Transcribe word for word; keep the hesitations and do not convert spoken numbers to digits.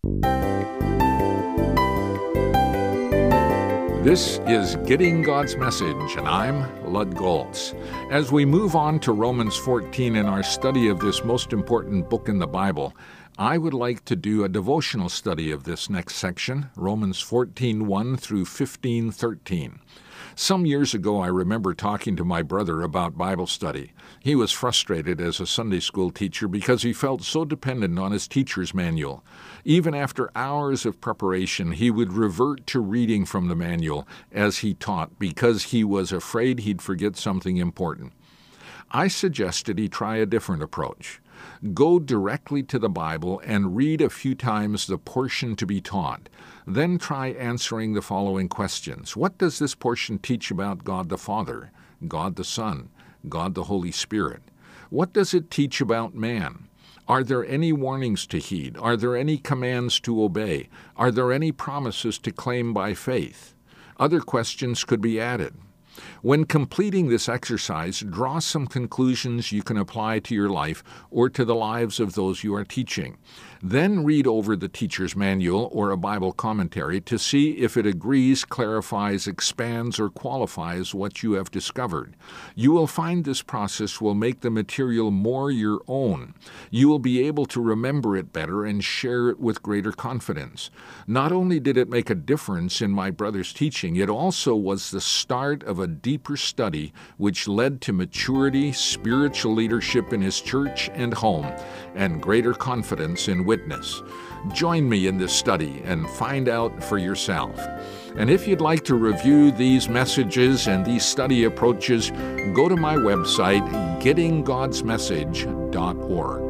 This is Getting God's Message, and I'm Lud Goltz. As we move on to Romans fourteen in our study of this most important book in the Bible, I would like to do a devotional study of this next section, Romans fourteen one through fifteen thirteen. Some years ago, I remember talking to my brother about Bible study. He was frustrated as a Sunday school teacher because he felt so dependent on his teacher's manual. Even after hours of preparation, he would revert to reading from the manual as he taught because he was afraid he'd forget something important. I suggested he try a different approach. Go directly to the Bible and read a few times the portion to be taught. Then try answering the following questions. What does this portion teach about God the Father, God the Son, God the Holy Spirit? What does it teach about man? Are there any warnings to heed? Are there any commands to obey? Are there any promises to claim by faith? Other questions could be added. When completing this exercise, draw some conclusions you can apply to your life or to the lives of those you are teaching. Then read over the teacher's manual or a Bible commentary to see if it agrees, clarifies, expands, or qualifies what you have discovered. You will find this process will make the material more your own. You will be able to remember it better and share it with greater confidence. Not only did it make a difference in my brother's teaching, it also was the start of a deeper study which led to maturity, spiritual leadership in his church and home, and greater confidence in witness. Join me in this study and find out for yourself. And if you'd like to review these messages and these study approaches, go to my website, getting gods message dot org.